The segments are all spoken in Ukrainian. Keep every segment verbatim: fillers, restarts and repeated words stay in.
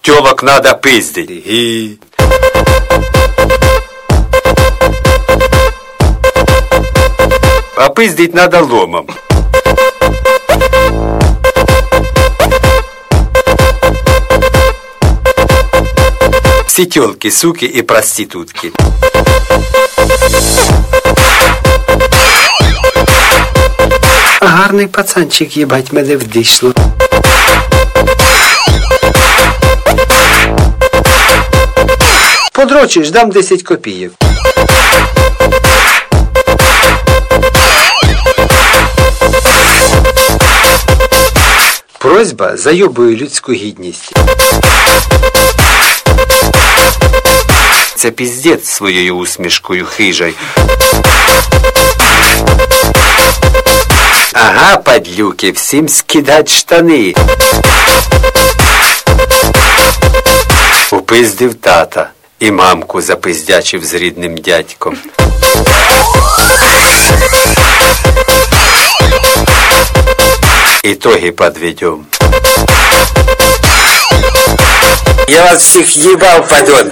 Тёлок надо пиздить. И... А пиздить надо ломом. Все тёлки, суки и проститутки. Гарний пацанчик, їбать, мене вдійшло. Подрочиш, дам десять копійок. Просьба зайобує людську гідність. Це піздець своєю усмішкою хижай. Ага, падлюки, всім скидать штани. Упиздив тата і мамку запиздячив з рідним дядьком. Итоги подведем. Я вас всіх їбав, падон.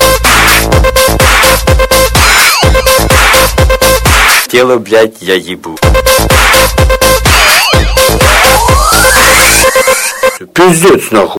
Тело, блядь, я ебу. Пиздец, нахуй.